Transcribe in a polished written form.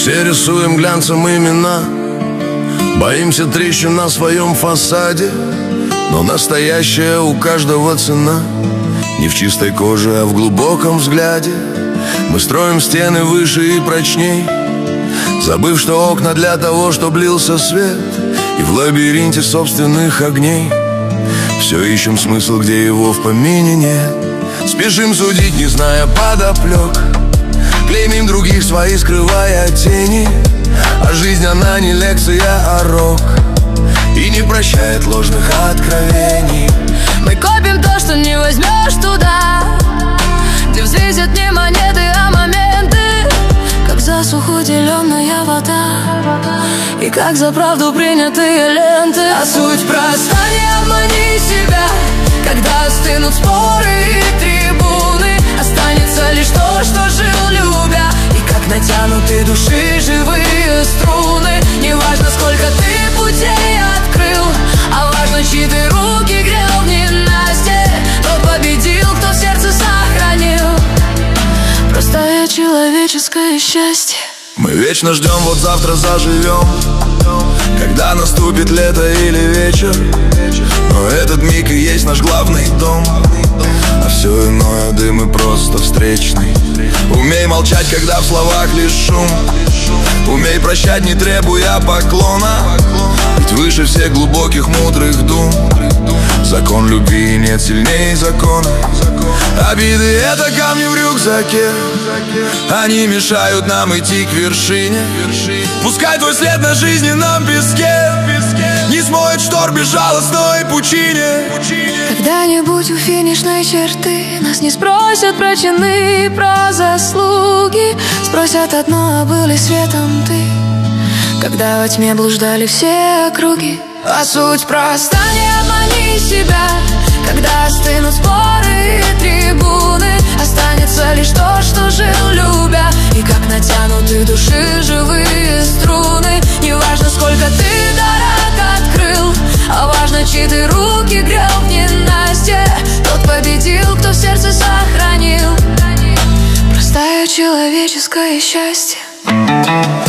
Все рисуем глянцем имена, боимся трещин на своем фасаде, но настоящая у каждого цена. Не в чистой коже, а в глубоком взгляде. Мы строим стены выше и прочней, забыв, что окна для того, чтоб лился свет. И в лабиринте собственных огней все ищем смысл, где его в помине нет. Спешим судить, не зная подоплек, клеймим других свои, скрывая тени. А жизнь, она не лекция, а рок, и не прощает ложных откровений. Мы копим то, что не возьмешь туда, где взвесят не монеты, а моменты. Как засуху деленная вода, и как за правду принятые ленты. А суть проста, не обмани себя, когда остынут споры и трибуны. Останется лишь то, что жил любя, и как натянуты души живые струны. Не важно, сколько ты путей открыл, а важно, чьи ты руки грел в ненастье. Тот победил, кто в сердце сохранил простое человеческое счастье. Мы вечно ждем, вот завтра заживем, когда наступит лето или вечер. Но этот миг и есть наш главный дом, а все иное дым и просто встречный. Умей молчать, когда в словах лишь шум, умей прощать, не требуя поклона, ведь выше всех глубоких мудрых дум закон любви, нет сильнее закона. Обиды — это камни в рюкзаке, они мешают нам идти к вершине. Пускай твой след на жизненном песке не смоет штор безжалостной пучине. Когда-нибудь у финишной черты нас не спросят про чины, про заслуги. Спросят одно: а был ли светом ты, когда во тьме блуждали все округи? А суть проста, не обмани себя, когда остынут споры и трибуны. Останется лишь то, что жил любя, и как натянуты души живые струны. Не важно, сколько ты дорог открыл, а важно, чьи ты руки грел в ненастье. Тот победил, кто в сердце сохранил простое человеческое счастье.